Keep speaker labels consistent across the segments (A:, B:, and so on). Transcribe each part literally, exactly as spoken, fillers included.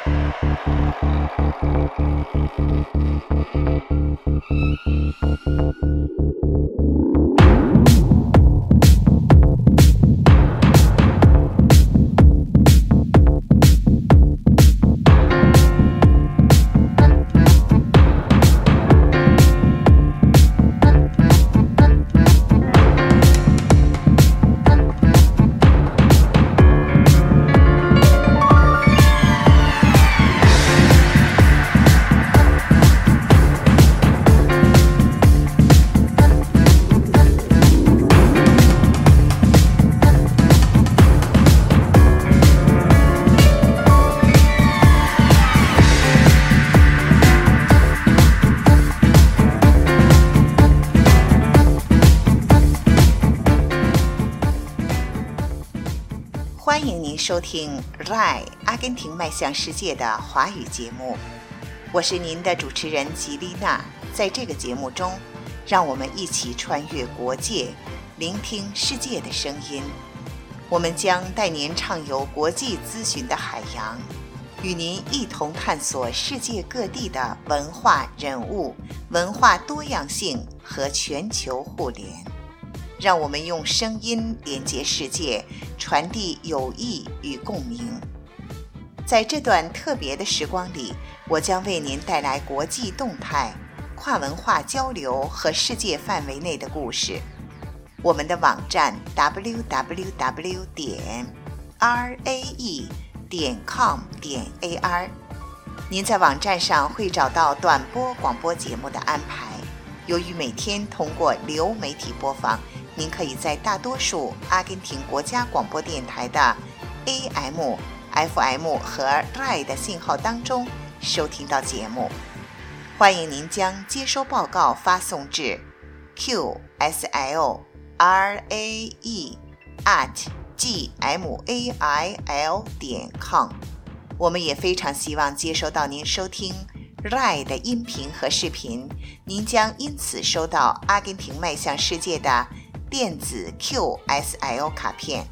A: 欢迎您收听 R A I 阿根廷迈向世界的华语节目，我是您的主持人吉丽娜。在这个节目中，让我们一起穿越国界，聆听世界的声音。我们将带您畅游国际咨询的海洋，与您一同探索世界各地的文化人物、文化多样性和全球互联。让我们用声音连接世界，传递友谊与共鸣。在这段特别的时光里，我将为您带来国际动态、跨文化交流和世界范围内的故事。我们的网站 double-u double-u double-u 点 r a e 点 com 点 a r， 您在网站上会找到短波广播节目的安排。由于每天通过流媒体播放，您可以在大多数阿根廷国家广播电台的 A M、F M 和 R A I 的信号当中收听到节目。欢迎您将接收报告发送至 q s l r a e at g m a i l 点 com。我们也非常希望接收到您收听 R A I 的音频和视频，您将因此收到阿根廷迈向世界的电子 Q S L 卡片。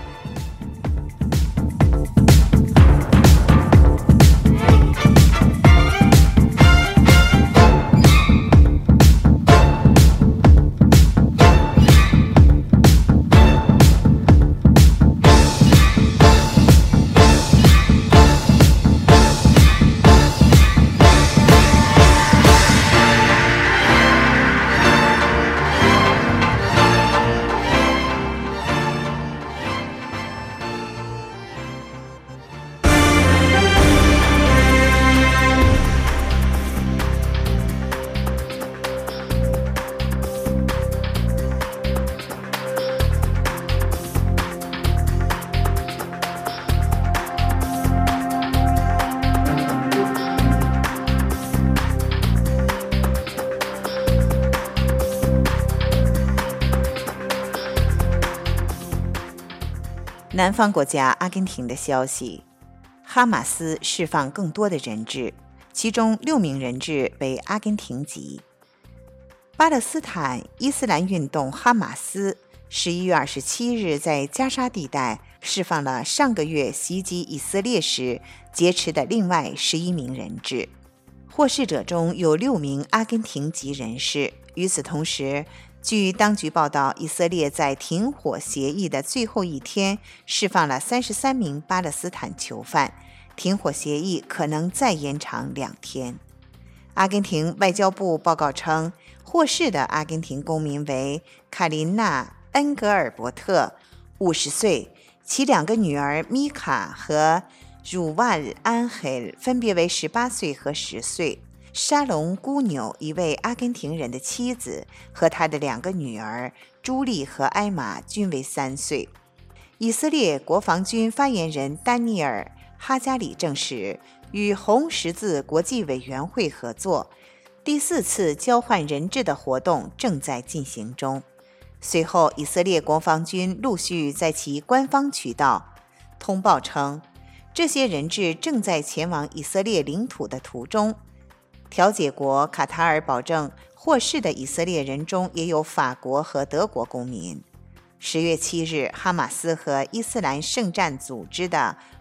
A: 南方国家阿根廷的消息，哈马斯释放更多的人质，其中六名人质为阿根廷籍。巴勒斯坦伊斯兰运动哈马斯十一月二十七日在加沙地带释放了上个月袭击以色列时劫持的另外十一名人质，获释者中有六名阿根廷籍人士。与此同时，据当局报道，以色列在停火协议的最后一天释放了三十三名巴勒斯坦囚犯，停火协议可能再延长两天。阿根廷外交部报告称，获释的阿根廷公民为卡琳娜·恩格尔伯特，五十岁，其两个女儿米卡和汝万安黑分别为十八岁和十岁。沙龙姑纽，一位阿根廷人的妻子，和他的两个女儿朱莉和艾玛均为三岁。以色列国防军发言人丹尼尔·哈加里证实，与红十字国际委员会合作，第四次交换人质的活动正在进行中。随后，以色列国防军陆续在其官方渠道通报称，这些人质正在前往以色列领土的途中。调解国卡塔尔保证，获释的以色列人中也有法国和德国公民。十月七日，哈马斯和伊斯兰圣战组织的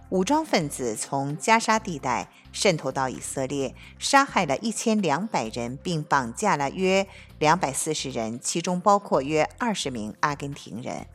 A: 武装分子从加沙地带渗透到以色列，杀害了一千两百人，并绑架了约两百四十人，其中包括约二十名阿根廷人。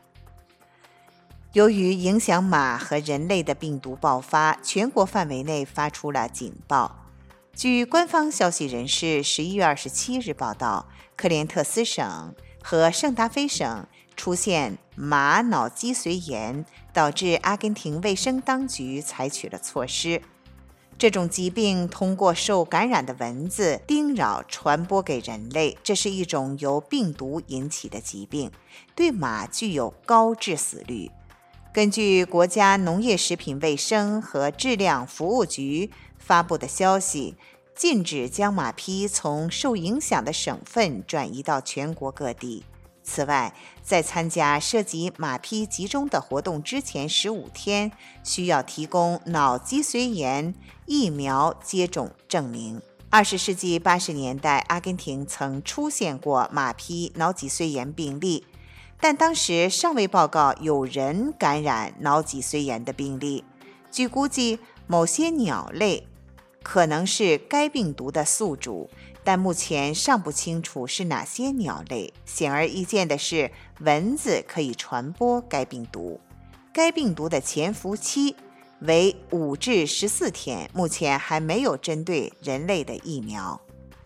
A: 由于影响马和人类的病毒爆发，全国范围内发出了警报。据官方消息人士十一月二十七日报道，克连特斯省和圣达菲省出现马脑脊髓炎，导致阿根廷卫生当局采取了措施。这种疾病通过受感染的蚊子叮扰传播给人类，这是一种由病毒引起的疾病，对马具有高致死率。根据国家农业食品卫生和质量服务局发布的消息，禁止将马匹从受影响的省份转移到全国各地。此外，在参加涉及马匹集中的活动之前十五天，需要提供脑脊髓炎疫苗接种证明。二十世纪八十年代，阿根廷曾出现过马匹脑脊髓炎病例，但当时尚未报告有人感染脑脊髓炎的病例。据估计，某些鸟类可能是该病毒的宿主，但目前尚不清楚是哪些鸟类。显而易见的是，蚊子可以传播该病毒。该病毒的潜伏期为五至十四天，目前还没有针对人类的疫苗。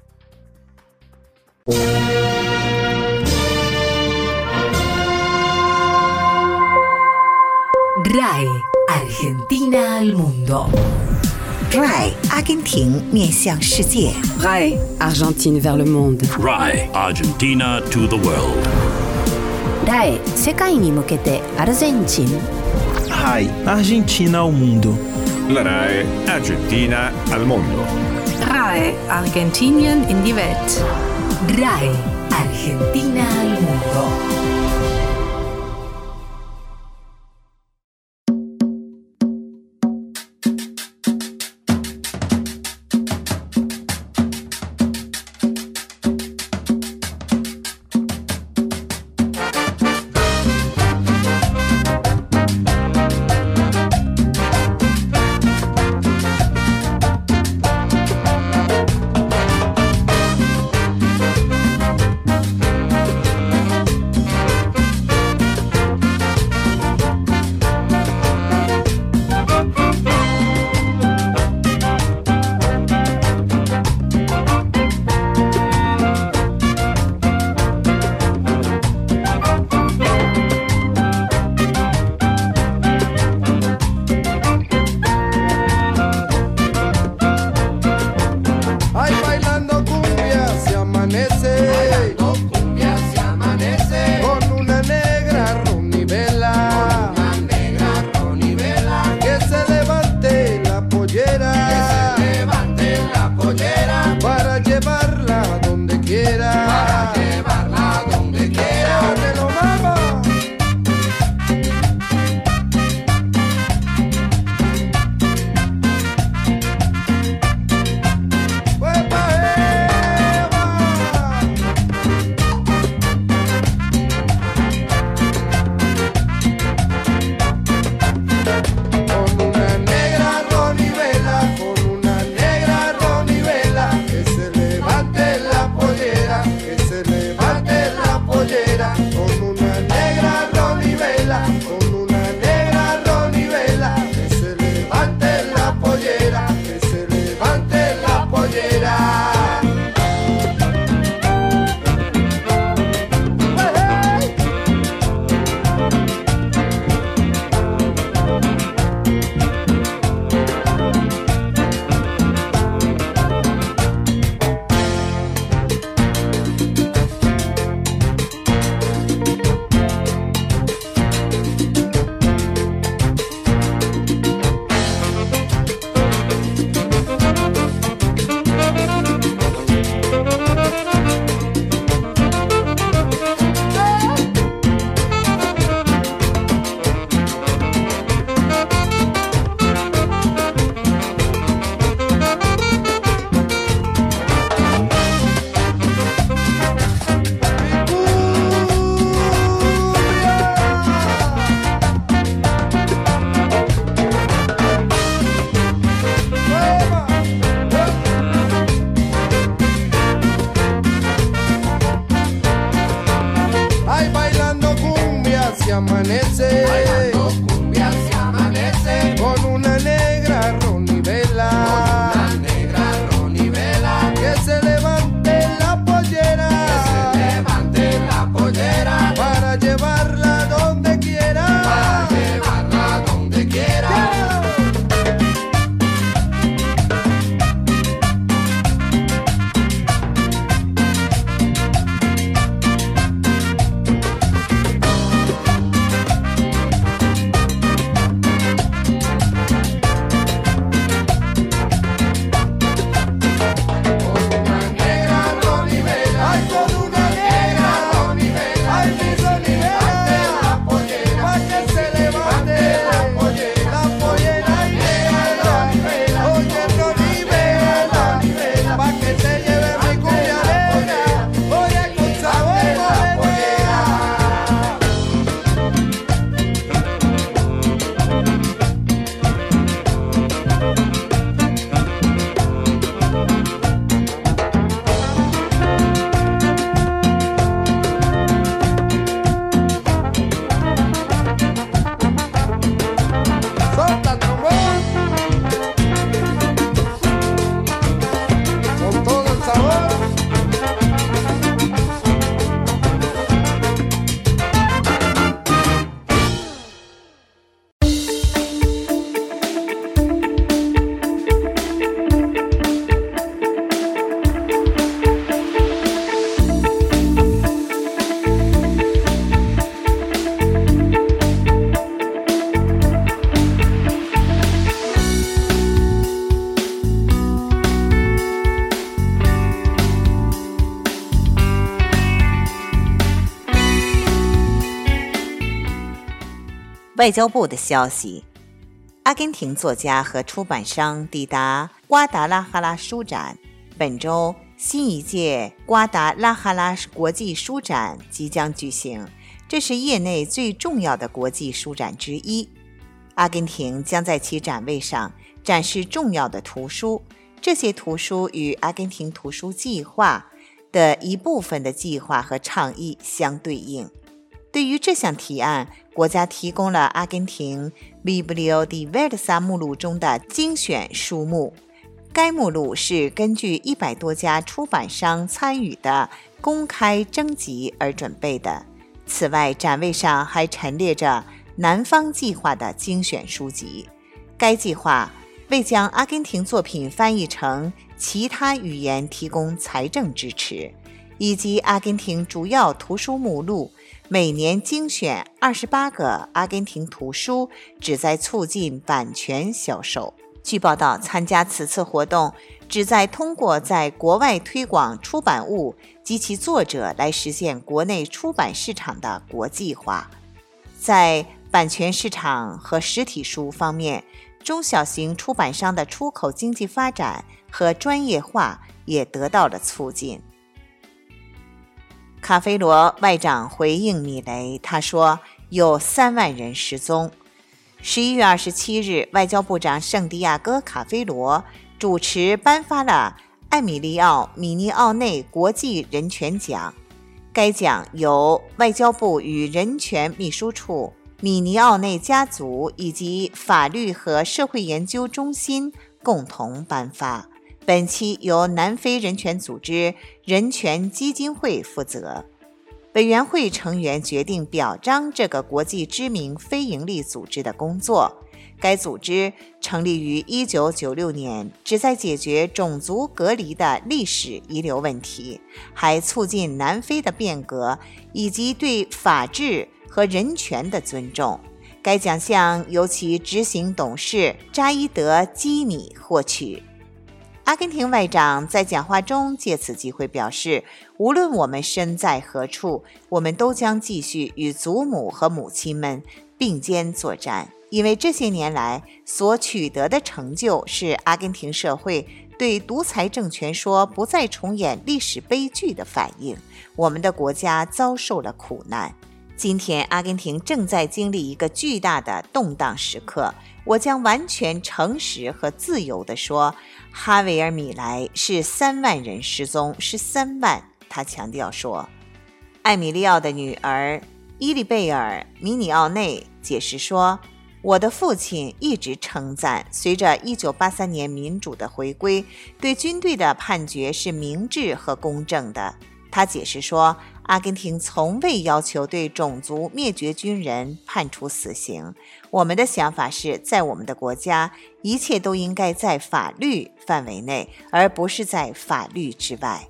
B: R A I Argentina al mundo。R
A: A I 阿根廷面向世界。
B: R A I Argentine vers le monde。R
C: A I Argentina to the world。
D: R A I 世界に向けてアルゼンチン。
E: R A I Argentina ao mundo。
C: La R A I Argentina al mundo。
F: R A I Argentinien in die Welt。R
B: A I Argentina al mundo。
A: 外交部的消息，阿根廷作家和出版商抵达瓜达拉哈拉书展。本周新一届瓜达拉哈拉国际书展即将举行，这是业内最重要的国际书展之一。阿根廷将在其展位上展示重要的图书，这些图书与阿根廷图书计划的一部分的计划和倡议相对应。对于这项提案，国家提供了阿根廷 Biblio Diversa 目录中的精选书目。该目录是根据一百多家出版商参与的公开征集而准备的。此外，展位上还陈列着南方计划的精选书籍。该计划为将阿根廷作品翻译成其他语言提供财政支持，以及阿根廷主要图书目录每年精选二十八个阿根廷图书，旨在促进版权销售。据报道，参加此次活动旨在通过在国外推广出版物及其作者来实现国内出版市场的国际化。在版权市场和实体书方面，中小型出版商的出口经济发展和专业化也得到了促进。卡菲罗外长回应米雷，他说有三万人失踪。十一月二十七日，外交部长圣地亚哥·卡菲罗主持颁发了艾米利奥·米尼奥内国际人权奖。该奖由外交部与人权秘书处、米尼奥内家族以及法律和社会研究中心共同颁发。本期由南非人权组织人权基金会负责。委员会成员决定表彰这个国际知名非营利组织的工作。该组织成立于一九九六年，旨在解决种族隔离的历史遗留问题，还促进南非的变革以及对法治和人权的尊重。该奖项由其执行董事扎伊德·基米获取。阿根廷外长在讲话中借此机会表示，无论我们身在何处，我们都将继续与祖母和母亲们并肩作战，因为这些年来所取得的成就是阿根廷社会对独裁政权说不再重演历史悲剧的反应。我们的国家遭受了苦难。今天阿根廷正在经历一个巨大的动荡时刻，我将完全诚实和自由地说，哈维尔·米莱是三万人失踪，是三万。他强调说，艾米利奥的女儿伊丽贝尔·米尼奥内解释说，我的父亲一直称赞，随着一九八三年民主的回归，对军队的判决是明智和公正的。他解释说，阿根廷从未要求对种族灭绝军人判处死刑。我们的想法是，在我们的国家，一切都应该在法律范围内，而不是在法律之外。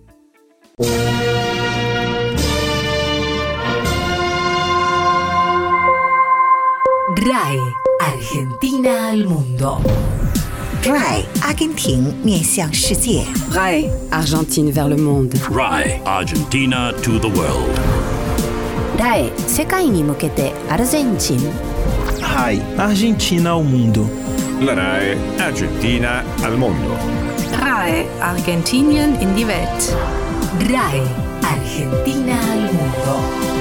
B: Rai Argentina al mundo.
A: Rai 阿根廷面向世界。
B: Rai Argentine vers le monde.
C: Rai Argentina to the world.
D: Rai 世界に向けてアルゼンチン。
E: Rai Argentina ao mundo.
G: La Rai Argentina al mondo.
F: Rai Argentinien in die Welt.
B: Rai Argentina al mundo.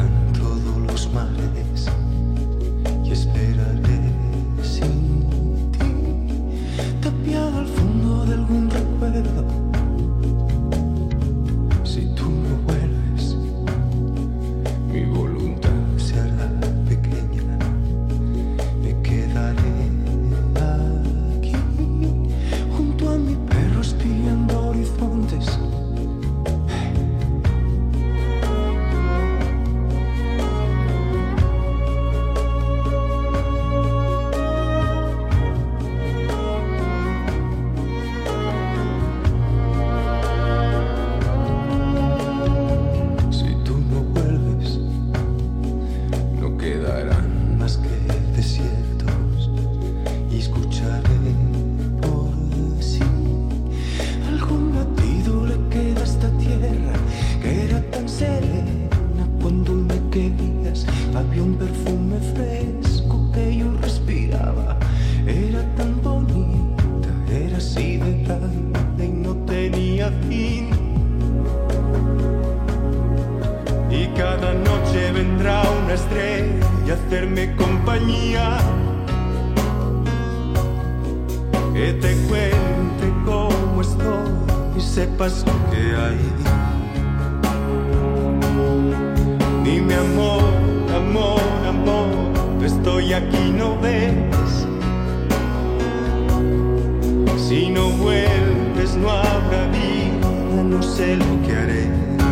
H: Esperaré sin vendrá una estrella a hacerme compañía, que te cuente cómo estoy y sepas lo que hay. Dime amor, amor, amor, estoy aquí, ¿no ves? Si no vuelves no habrá vida, no sé lo que haré.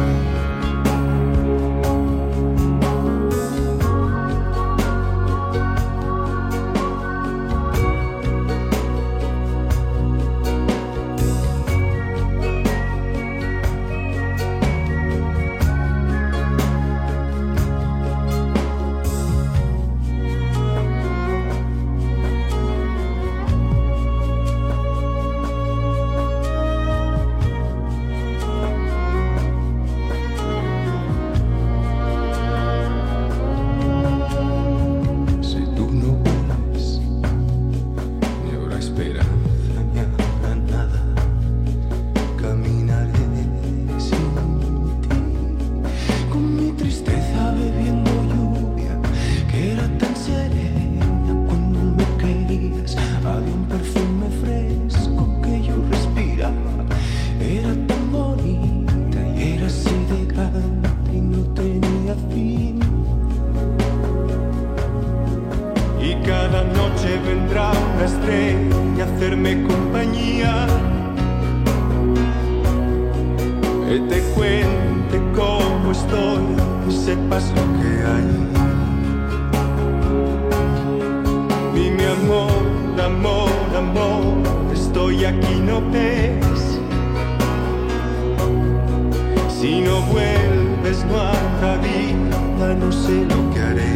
H: Vendrá una estrella a hacerme compañía, que te cuente cómo estoy y sepas lo que hay. Dime amor, amor, amor, estoy aquí, ¿no ves? Si no vuelves no habrá vida, no sé lo que haré.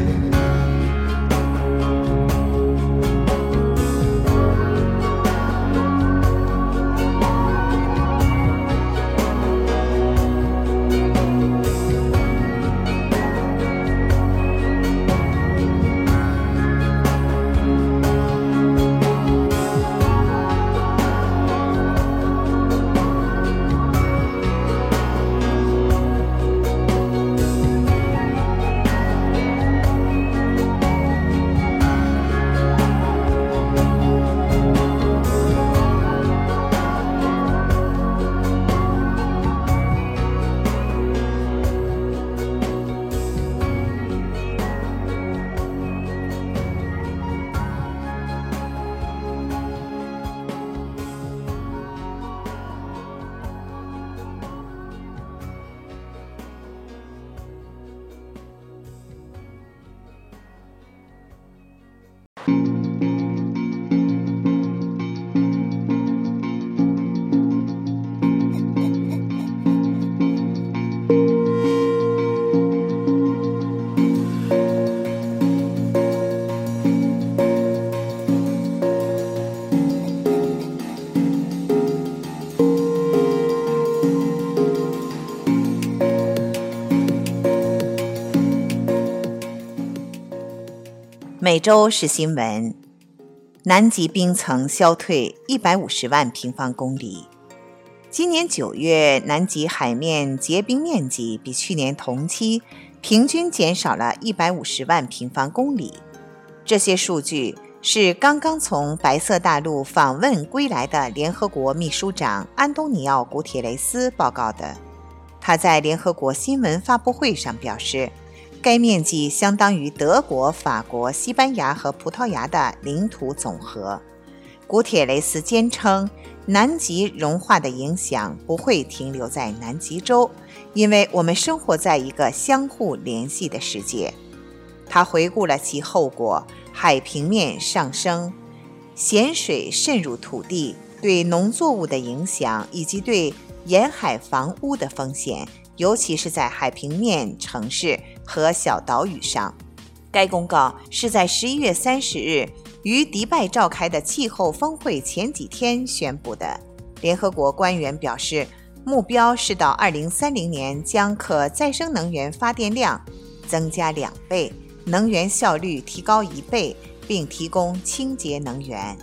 A: 每周是新闻。南极冰层消退一百五十万平方公里。今年九月，南极海面结冰面积比去年同期平均减少了一百五十万平方公里。这些数据是刚刚从白色大陆访问归来的联合国秘书长安东尼奥·古铁雷斯报告的。他在联合国新闻发布会上表示，该面积相当于德国、法国、西班牙和葡萄牙的领土总和。古铁雷斯坚称，南极融化的影响不会停留在南极洲，因为我们生活在一个相互联系的世界。他回顾了其后果：海平面上升、咸水渗入土地对农作物的影响，以及对沿海房屋的风险，尤其是在海平面城市和小岛屿上。该公告是在十一月三十日于迪拜召开的气候峰会前几天宣布的。联合国官员表示，目标是到二零三零年将可再生能源发电量增加两倍，能源效率提高一倍，并提供清洁能源。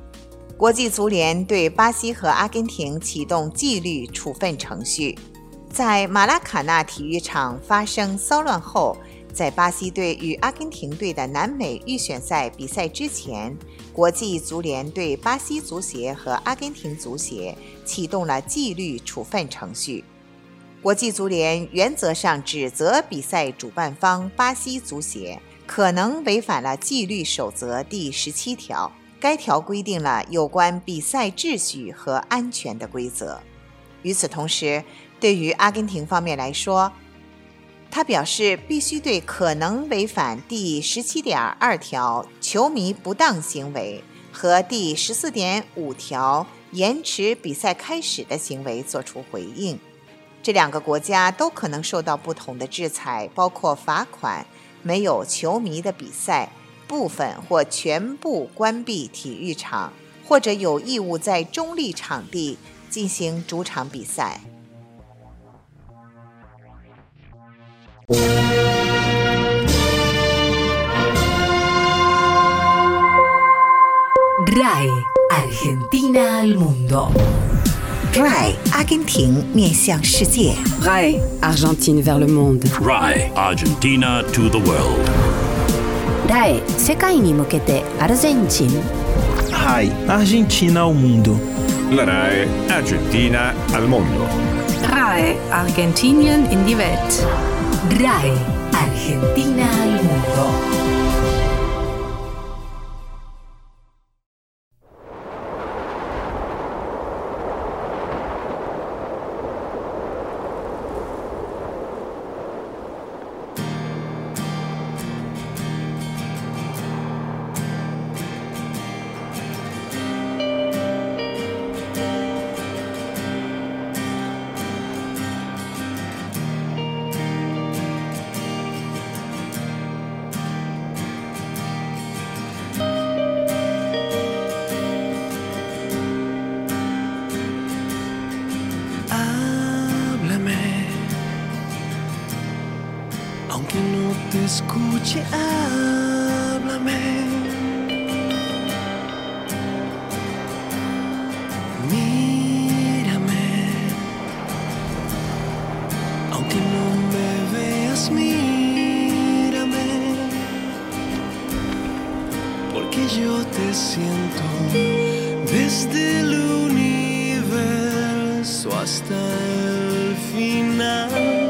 A: 国际足联对巴西和阿根廷启动纪律处分程序。 在马拉卡纳体育场发生骚乱后，在巴西队与阿根廷队的南美预选赛比赛之前，国际足联对巴西足协和阿根廷足协启动了纪律处分程序。国际足联原则上指责比赛主办方巴西足协可能违反了纪律守则第十七条，该条规定了有关比赛秩序和安全的规则。与此同时，对于阿根廷方面来说，他表示必须对可能违反第十七点二条球迷不当行为和第十四点五条延迟比赛开始的行为作出回应。这两个国家都可能受到不同的制裁，包括罚款、没有球迷的比赛、部分或全部关闭体育场，或者有义务在中立场地进行主场比赛。
B: R A I Argentina al mundo.
A: R A I 阿根廷面向世界。
B: R A I Argentine vers le monde.
C: R A I Argentina to the world.
D: R A I 世界に向けてアルゼンチン。
E: R A I Argentina ao mundo.
G: La R A I Argentina al mondo.
F: R A I Argentinien in die Welt.
B: R A I Argentina al mundo.
H: Aunque no te escuche, háblame. Mírame. Aunque no me veas, mírame. Porque yo te siento desde el universo hasta el final.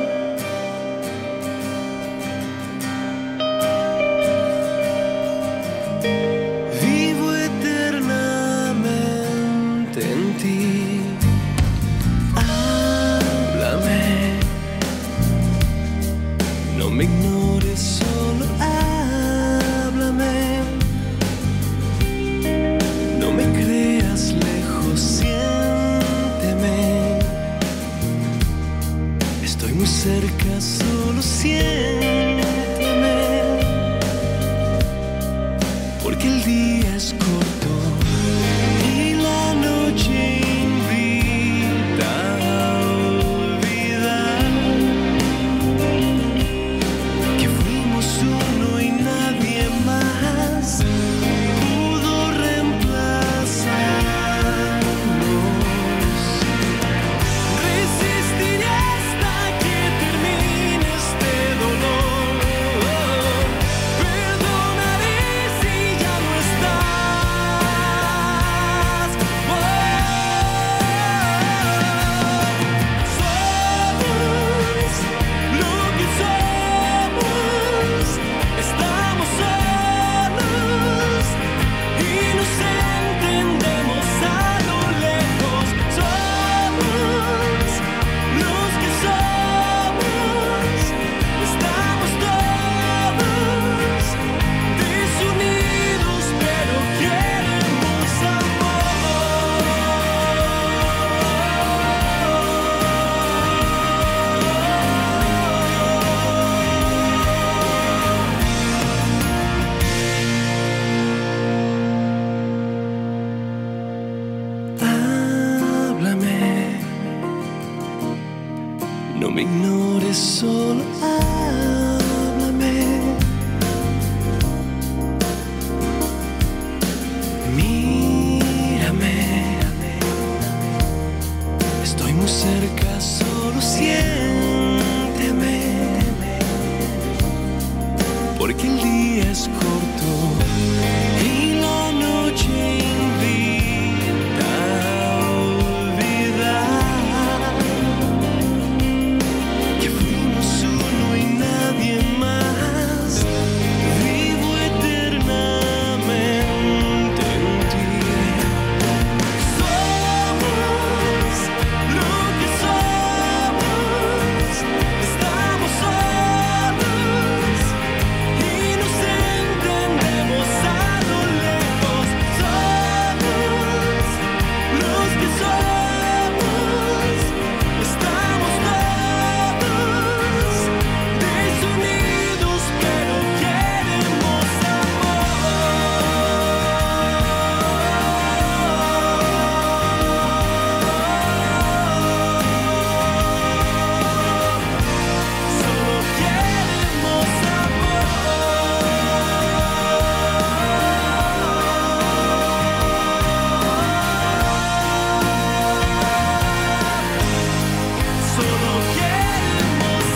H: No me ignores, solo háblame. No me creas lejos, siénteme. Estoy muy cerca, solo siénteme. Porque el día es corto y la noche invita a olvidar que fuimos uno y nadie más pudo reemplazarnos. Resistiré hasta que termine este dolor. Perdonaré si ya no estás. Oh, somos lo que somos. Estamos solos y nos entendemos a lo lejos. Somos los que somos. Estamos todos desunidos, pero queremos Háblame, no me ignores, solo háblame. Mírame, estoy muy estemos cerca, solo siénteme, porque el día es corto y la noche invita a olvidar que fuimos uno y nadie más. Vivo eternamente en ti. Somos lo que somos, estamos solos y nos entendemos a lo lejos. Somos los que somos, estamos todos desunidos, pero queremos Solo queremos amor. Solo queremos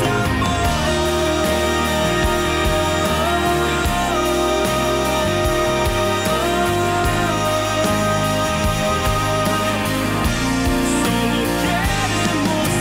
H: Solo queremos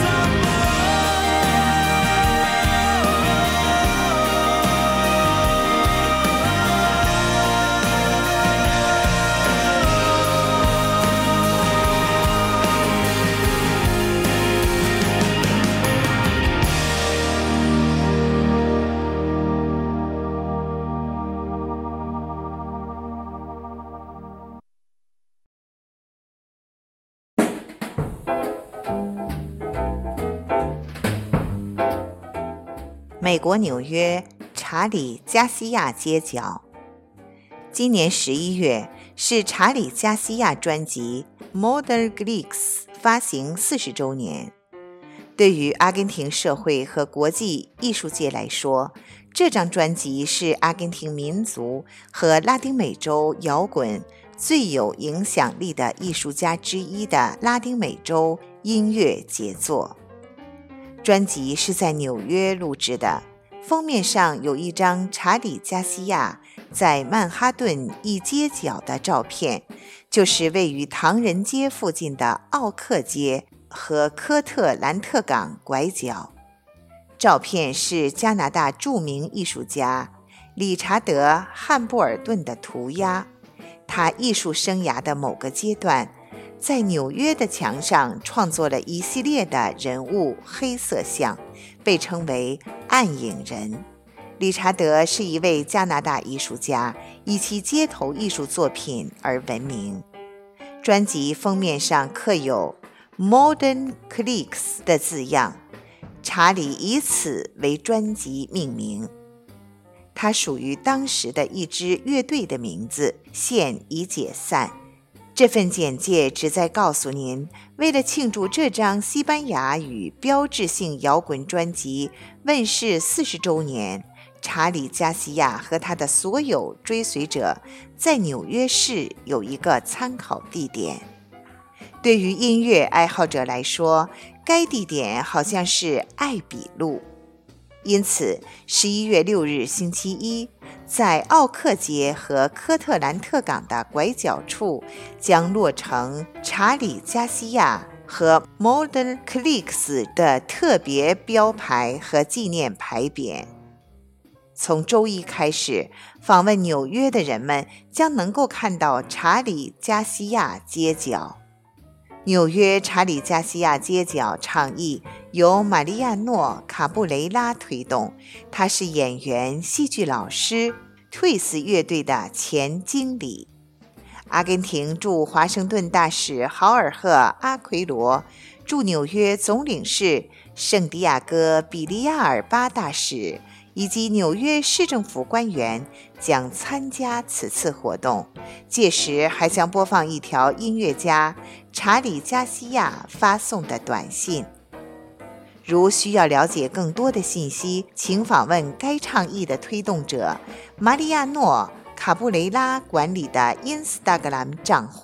A: 《美国纽约查理加西亚街角》。今年十一月是查理加西亚专辑《Modern Greeks》发行四十周年。对于阿根廷社会和国际艺术界来说，这张专辑是阿根廷民族和拉丁美洲摇滚最有影响力的艺术家之一的拉丁美洲音乐杰作。专辑是在纽约录制的，封面上有一张查理加西亚在曼哈顿一街角的照片，就是位于唐人街附近的奥克街和科特兰特港拐角。照片是加拿大著名艺术家理查德·汉布尔顿的涂鸦，他艺术生涯的某个阶段在纽约的墙上创作了一系列的人物黑色像，被称为暗影人。理查德是一位加拿大艺术家，以其街头艺术作品而闻名。专辑封面上刻有 Modern Greeks 的字样，查理以此为专辑命名。它属于当时的一支乐队的名字，现已解散。这份简介旨在告诉您，为了庆祝这张西班牙语标志性摇滚专辑问世四十周年，查理加西亚和他的所有追随者在纽约市有一个参考地点。对于音乐爱好者来说，该地点好像是艾比路。因此十一月六日星期一，在奥克街和科特兰特港的拐角处将落成查理加西亚和 Modern Greeks 的特别标牌和纪念牌匾。从周一开始，访问纽约的人们将能够看到查理加西亚街角。纽约查理加西亚街角倡议由玛利亚诺·卡布雷拉推动，他是演员、戏剧老师、Twist 乐队的前经理。阿根廷驻华盛顿大使豪尔赫·阿奎罗、驻纽约总领事圣地亚哥·比利亚尔巴大使以及纽约市政府官员将参加此次活动，届时还将播放一条音乐家查理加西亚发送的短信。如需要了解更多的信息，请访问该倡议的推动者玛利亚诺·卡布雷拉管理的 Instagram 账户，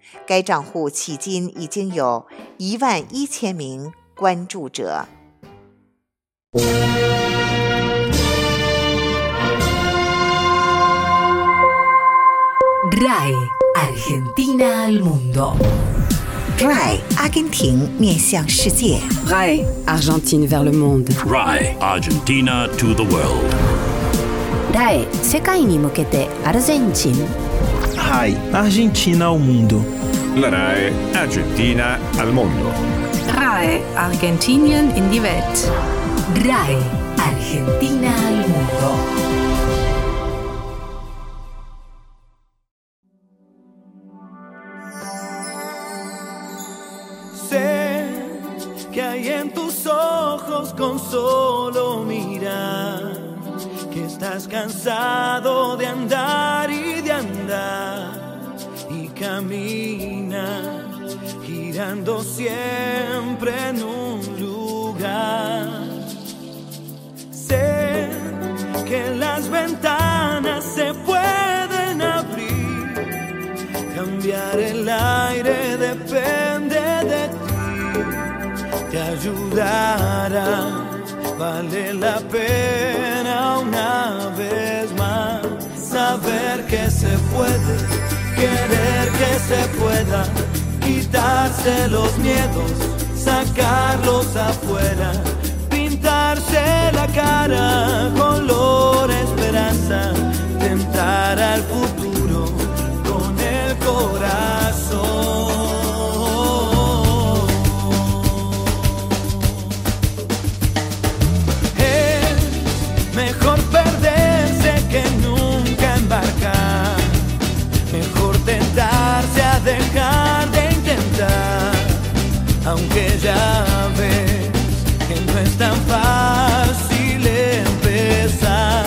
A: 该账户迄今已经有一万一千名关注者。
B: R A E Argentina al mundo.
A: R A E 阿根廷面向世界。
D: R A E Argentine vers le monde.
C: R A E Argentina to the world.
D: R A E 世界に向けてアルゼンチン。
E: R A E Argentina ao mundo.
G: La R A E Argentina al mondo.
F: R A E Argentinien in die Welt.
B: R A E Argentina al mundo.
H: Sé que hay en tus ojos con solo mirar, que estás cansado de andar y de andar, y camina girando siempre en un lugar. Sé que las ventanas se pueden abrir, cambiar el aire depende de ti, te ayudará, vale la pena una vez más saber que se puede, querer que se pueda, quitarse los miedos, sacarlos afuera, pintarse la cara, color esperanza, tentar al futuro con el corazón. Es mejor perderse que nunca embarcar, mejor tentarse a dejar de intentar, aunque ya ves que no es tan fácil empezar.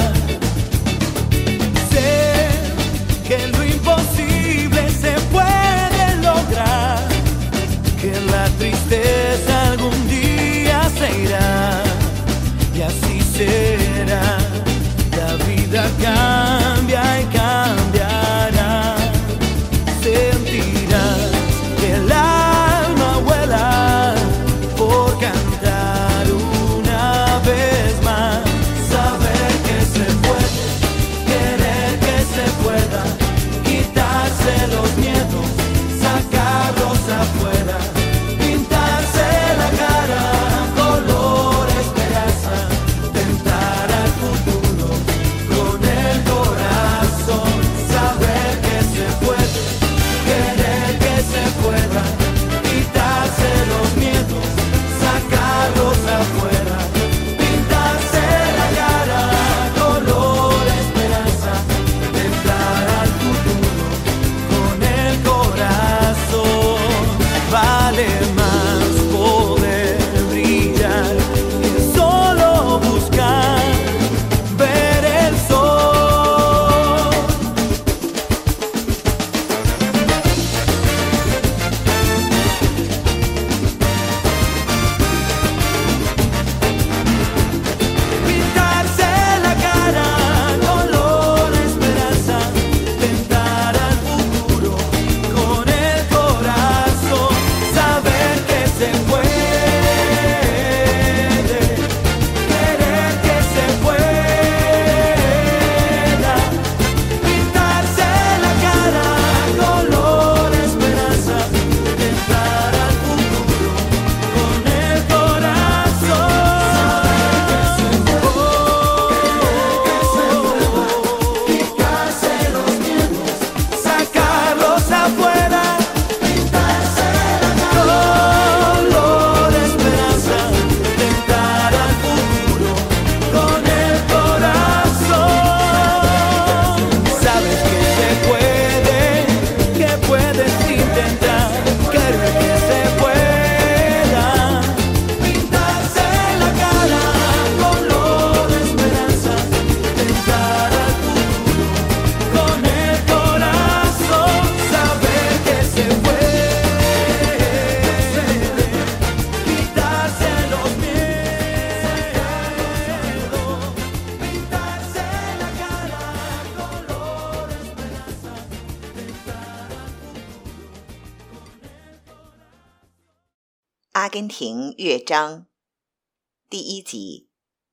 H: Sé que lo imposible se puede lograr, que la tristeza algún día se irá, y así será, la vida cambia y cambiará, sentirás que el alma vuela por cantar una
A: 阿根廷乐章第一集。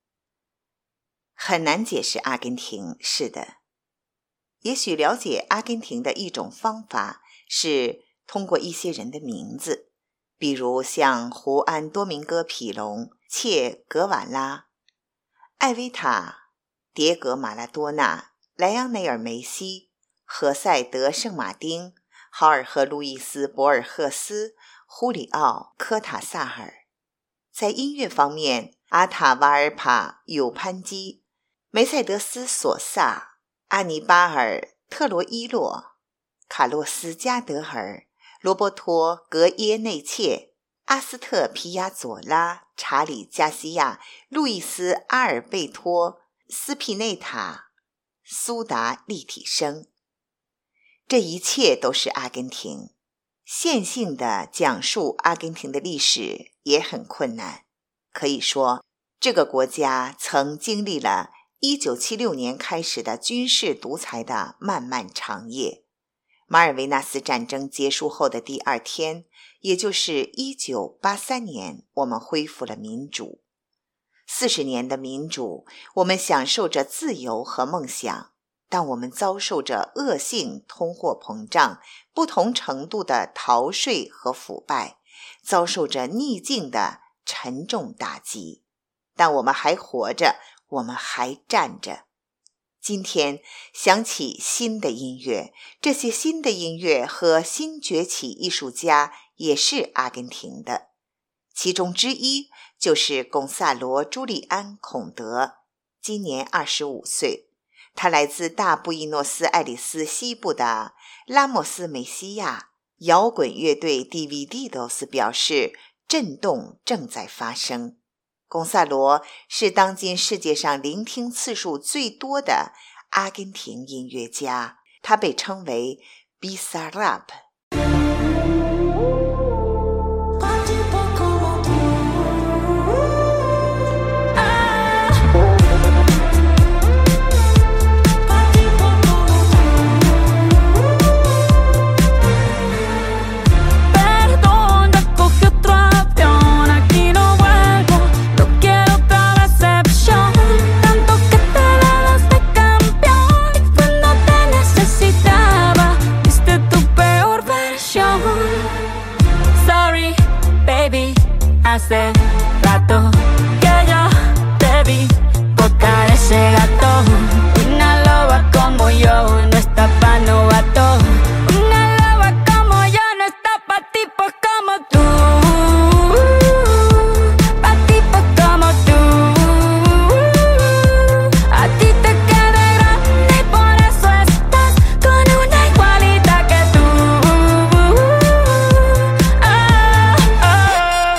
A: 很难解释阿根廷，是的。也许了解阿根廷的一种方法是通过一些人的名字，比如像胡安·多明戈·皮隆、切·格瓦拉、艾维塔、迭戈·马拉多纳、莱昂内尔·梅西、何塞德·圣马丁、豪尔赫·路易斯·博尔赫斯、胡里奥·科塔萨尔。在音乐方面，阿塔瓦尔帕有潘基、梅赛德斯索萨、阿尼巴尔·特罗伊洛、卡洛斯·加德尔、罗伯托·格耶内切、阿斯特·皮亚佐拉、查理·加西亚、路易斯·阿尔贝托、斯皮内塔、苏达立体声。这一切都是阿根廷。线性地讲述阿根廷的历史也很困难。可以说，这个国家曾经历了一九七六年开始的军事独裁的漫漫长夜。马尔维纳斯战争结束后的第二天，也就是一九八三年，我们恢复了民主。四十年的民主，我们享受着自由和梦想，但我们遭受着恶性通货膨胀、不同程度的逃税和腐败，遭受着逆境的沉重打击。但我们还活着，我们还站着。今天想起新的音乐，这些新的音乐和新崛起艺术家也是阿根廷的，其中之一就是贡萨罗·朱利安·孔德，今年二十五岁。他来自大布宜诺斯艾利斯西部的拉莫斯梅西亚。摇滚乐队 D V D 都是表示，震动正在发生。贡萨罗是当今世界上聆听次数最多的阿根廷音乐家，他被称为 Bizarrap。
I: Hace rato que yo te vi tocar ese gato. Una loba como yo no está pa' novato. Una loba como yo no está pa' tipos como tú. Pa' tipos como tú. A ti te queda grande y por eso estás con una igualita que tú. Oh, oh.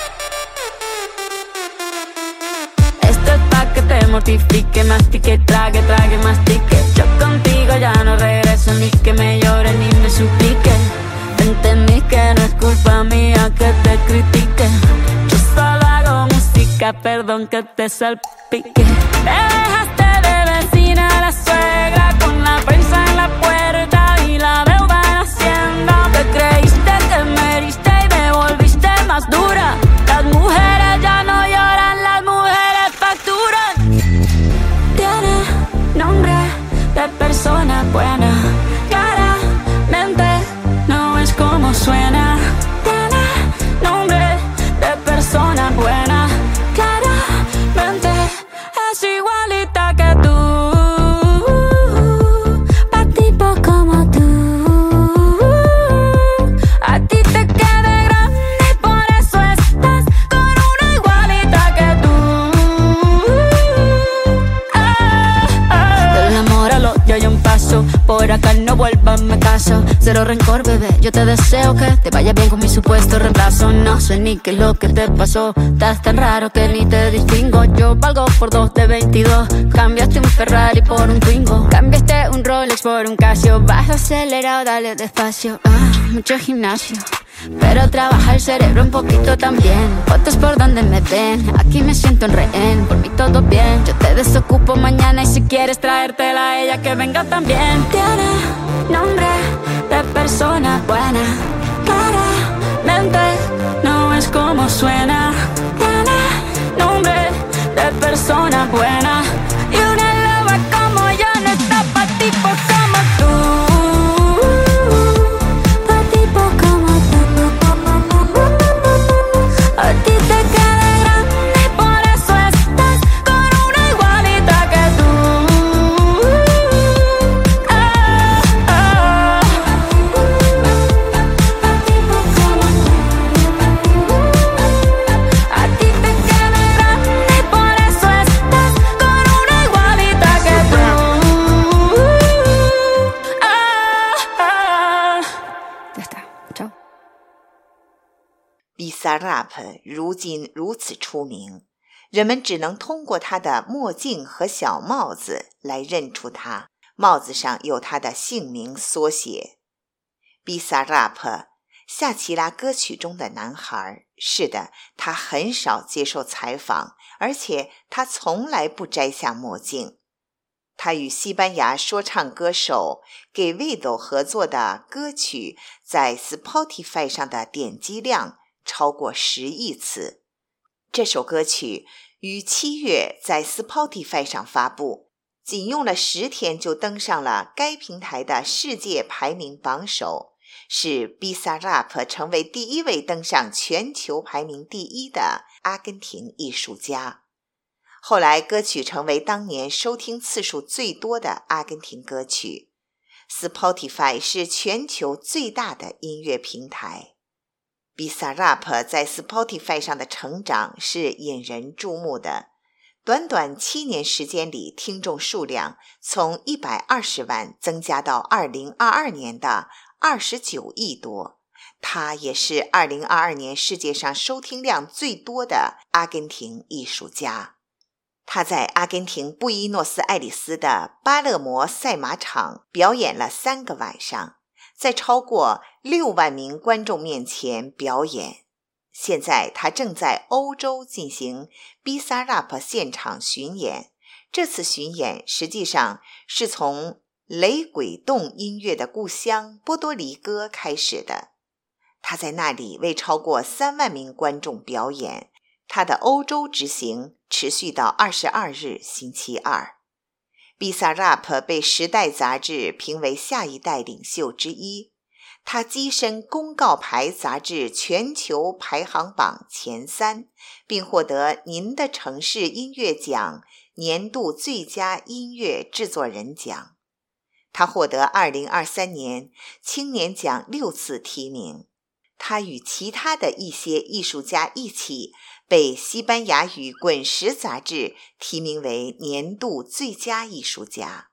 I: Esto es pa' que te mortifique, mastique, trague, trague, mastique. Yo contigo ya no regreso, ni que me llore ni me suplique. Entendí que no es culpa mía que te critique. Yo solo hago música, perdón que te salpique. Te dejaste de vecina a la suegra, con la prensa en la puerta y la deuda en Hacienda. Te creíste que me heriste y me volviste más dura. Las mujeres ya no lloran, las mujeres facturan. Tiene nombre de persona buena, claramente no es como suena. Tiene nombre de persona buena, claramente es igualita que tú. Pa' tipos como tú. A ti te queda grande y por eso estás con una igualita que tú. Ah, ah. Del amor al odio hay un paso, por acá no vuelvas, me caso. Cero rencor, bebé, yo te deseo que te vaya bien con mi supuesto reemplazo. No sé ni qué es lo que te pasó, estás tan raro que ni te distingo. Yo valgo por dos de veintidós, cambiaste un Ferrari por un Twingo. Cambiaste un Rolex por un Casio, vas acelerado, dale despacio. Ah, mucho gimnasio, pero trabaja el cerebro un poquito también. Fotos por donde me ven, aquí me siento en rehén. Por mí todo bien, yo te desocupo mañana y si quieres traértela a ella que venga también. Tiene nombre de persona buena, claramente no es como suena. Tiene nombre de persona buena. Y una loba como yo no está pa' tipos como tú. Pa' tipos como tú. A ti te queda grande, por eso estás con una igualita que tú. Ah, ah. A ti te queda grande, por eso estás con una igualita que tú. Ah, ah. Ya está, chao。
A: Bizarrap 如今如此出名，人们只能通过他的墨镜和小帽子来认出他，帽子上有他的姓名缩写。Bizarrap 夏奇拉歌曲中的男孩，是的，他很少接受采访，而且他从来不摘下墨镜。他与西班牙说唱歌手给 Vido 合作的歌曲在 Spotify 上的点击量超过十亿次。这首歌曲于七月在 Spotify 上发布，仅用了十天就登上了该平台的世界排名榜首，使 Bizarrap 成为第一位登上全球排名第一的阿根廷艺术家。后来歌曲成为当年收听次数最多的阿根廷歌曲。Spotify 是全球最大的音乐平台。Bizarrap 在 Spotify 上的成长是引人注目的，短短七年时间里，听众数量从一百二十万增加到二零二二年的二十九亿多。他也是二零二二年世界上收听量最多的阿根廷艺术家。他在阿根廷布宜诺斯艾利斯的巴勒摩赛马场表演了三个晚上，在超过六万名观众面前表演。现在他正在欧洲进行 Bizarrap 现场巡演，这次巡演实际上是从雷鬼动音乐的故乡波多黎各开始的。他在那里为超过三万名观众表演，他的欧洲之行持续到二十二日星期二。Bizarrap 被《时代》杂志评为下一代领袖之一，他跻身《公告牌》杂志全球排行榜前三，并获得您的城市音乐奖年度最佳音乐制作人奖。他获得二零二三年青年奖六次提名。他与其他的一些艺术家一起被西班牙语《滚石》杂志提名为年度最佳艺术家。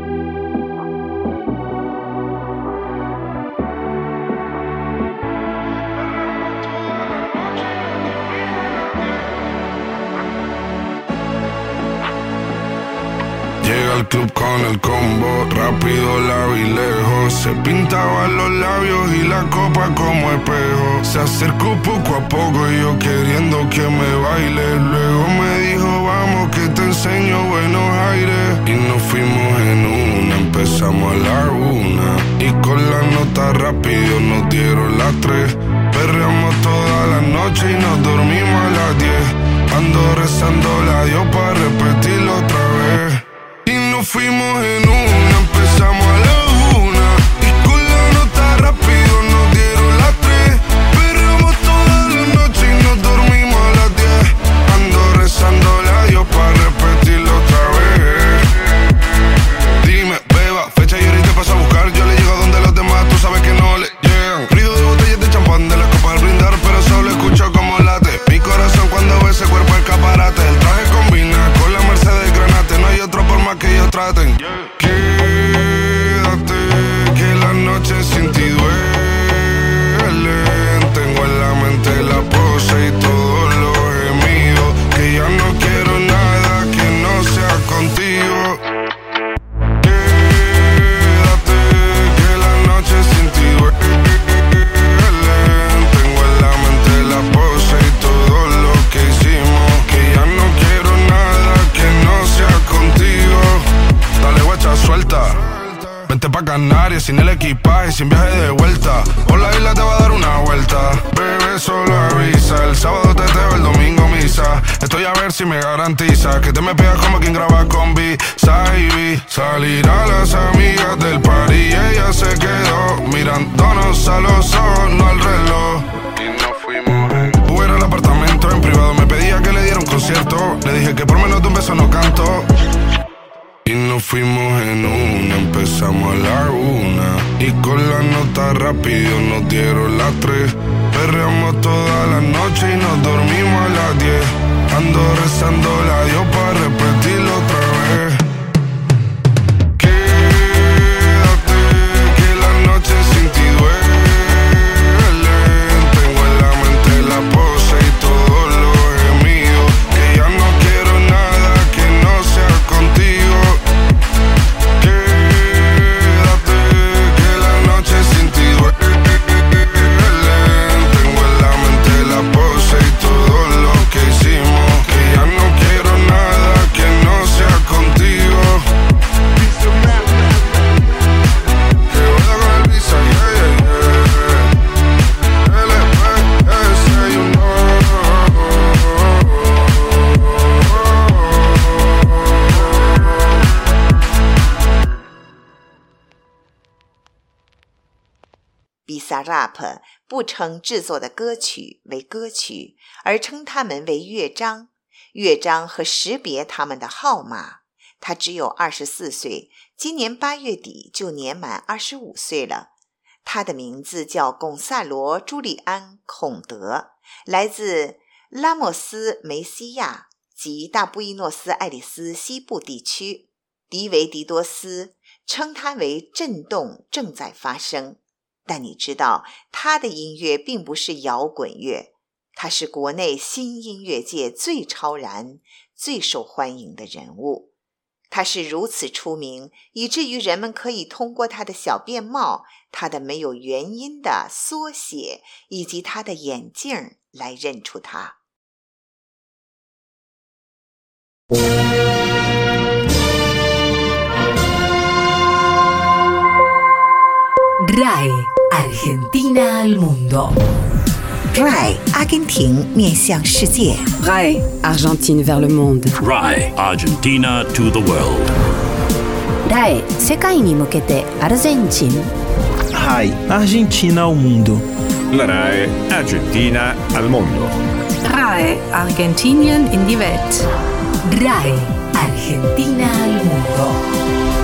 J: Llega al club con el combo, rápido la vi lejos. Se pintaba los labios y la copa como espejo. Se acercó poco a poco y yo queriendo que me baile. Luego me dijo vamos que te enseño buenos aires. Y nos fuimos en una, empezamos a la una. Y con la nota rápido nos dieron las tres. Perreamos toda la noche y nos dormimos a las diez. Ando rezando la Dios para repetirlo otra vez. Y nos fuimos en una, empezamos a la una. Y con la nota rápido nos dieron las tres. Perreamos toda la noche y nos dormimos a las diez. Ando rezando a Dios para repetirlo otra vez. Dime, beba, fecha y ahorita paso a buscar. Yo le llego donde los demás, tú sabes que no le llegan. Ruido de botellas de champán de la copa al brindar, pero solo escucho como late mi corazón cuando ve ese cuerpo escaparate. El traje combina con la Mercedes Granate. No hay otro por más que ellos traten. Quédate, que la noche sin ti duelen. Tengo en la mente la pose y todos los gemidos. Que ya no quiero nada que no sea contigo. Quédate, que la noche sin ti duelen. Tengo en la mente la pose y todo lo que hicimos. Que ya no quiero nada que no sea contigo. Dale guacha, suelta. Vente pa' Canarias sin el equipaje, sin viaje de vuelta. Por la isla te va a dar una vuelta. Bebé, solo avisa. pizza. El sábado teteo, el domingo misa. Estoy a ver si me garantiza que te me pegas como quien graba con Visa y vi salir a las amigas del party y ella se quedó mirándonos a los ojos, no al reloj. Y nos fuimos en Uber al apartamento en privado. Me pedía que le diera un concierto. Le dije que por menos de un beso no canto. Y nos fuimos en una, empezamos a la una. Y con la nota rápido nos dieron las tres. Perreamos toda la noche y nos dormimos a las diez. Ando rezando la Dios para repetirlo otra vez. Quédate, que la noche sin ti duele. Tengo en la mente la pose y todo lo gemido. Que ya no quiero nada que no sea contigo. Quédate, que la noche sin ti duele. Tengo en la mente la pose y todo lo que hicimos. Que ya no quiero nada que no sea contigo. Que voy con el visa, yeah, yeah, yeah. L P S, you know.
A: Bizarrap 不称制作的歌曲为歌曲，而称它们为乐章，乐章和识别它们的号码。他只有二十四岁，今年八月底就年满二十五岁了。他的名字叫贡萨罗·朱利安·孔德，来自拉莫斯梅西亚及大布宜诺斯艾利斯西部地区。迪维迪多斯称它为震动正在发生。但你知道，他的音乐并不是摇滚乐，他是国内新音乐界最超然、最受欢迎的人物。他是如此出名，以至于人们可以通过他的小便帽、他的没有原因的缩写以及他的眼镜来认出他。
B: R A I Argentina al mundo.
A: R A I 阿根廷面向世界。
D: R A I Argentine vers le monde.
C: R A I Argentina to the world.
D: R A I 世界に向けてアルゼンチン。
E: R A I Argentina ao mundo.
G: La R A I Argentina al mondo.
F: R A I Argentinien in die Welt.
B: R A I Argentina al mundo.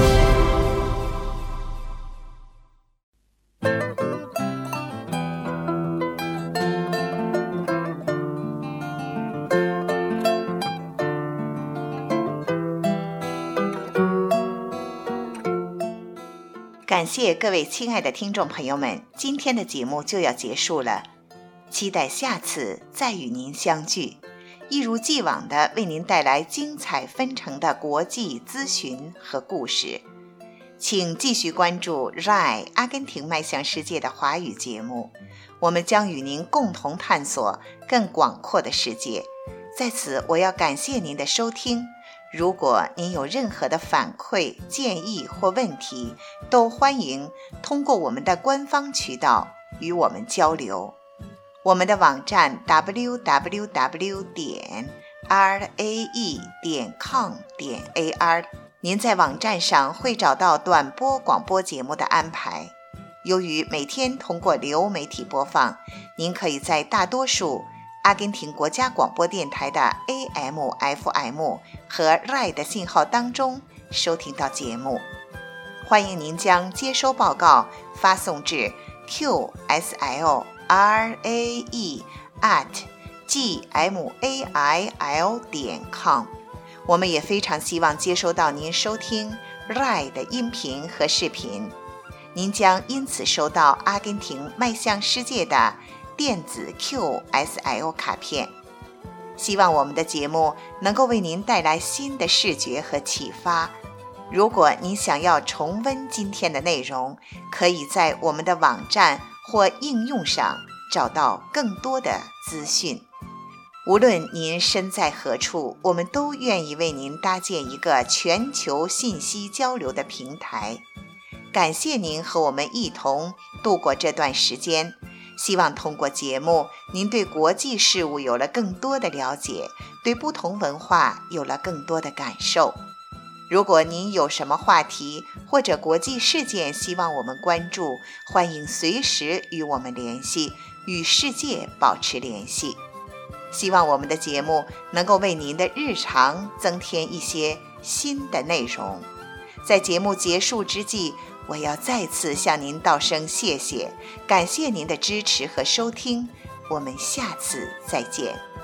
A: 感谢各位亲爱的听众朋友们，今天的节目就要结束了，期待下次再与您相聚，一如既往的为您带来精彩纷呈的国际资讯和故事。请继续关注 R A I 阿根廷迈向世界的华语节目，我们将与您共同探索更广阔的世界。在此，我要感谢您的收听。如果您有任何的反馈、建议或问题，都欢迎通过我们的官方渠道与我们交流。我们的网站 double-u double-u double-u 点 r a e 点 com 点 a r， 您在网站上会找到短波广播节目的安排。由于每天通过流媒体播放，您可以在大多数阿根廷国家广播电台的 A M F M 和 R A I 的信号当中收听到节目。欢迎您将接收报告发送至 Q S L R A E at G M A I L 点 com。我们也非常希望接收到您收听 R A I 的音频和视频，您将因此收到阿根廷迈向世界的电子 Q S L 卡片。希望我们的节目能够为您带来新的视觉和启发。如果您想要重温今天的内容，可以在我们的网站或应用上找到更多的资讯。无论您身在何处，我们都愿意为您搭建一个全球信息交流的平台。感谢您和我们一同度过这段时间， 希望通过节目，您对国际事务有了更多的了解，对不同文化有了更多的感受。如果您有什么话题或者国际事件希望我们关注，欢迎随时与我们联系，与世界保持联系。希望我们的节目能够为您的日常增添一些新的内容。在节目结束之际，我要再次向您道声谢谢，感谢您的支持和收听，我们下次再见。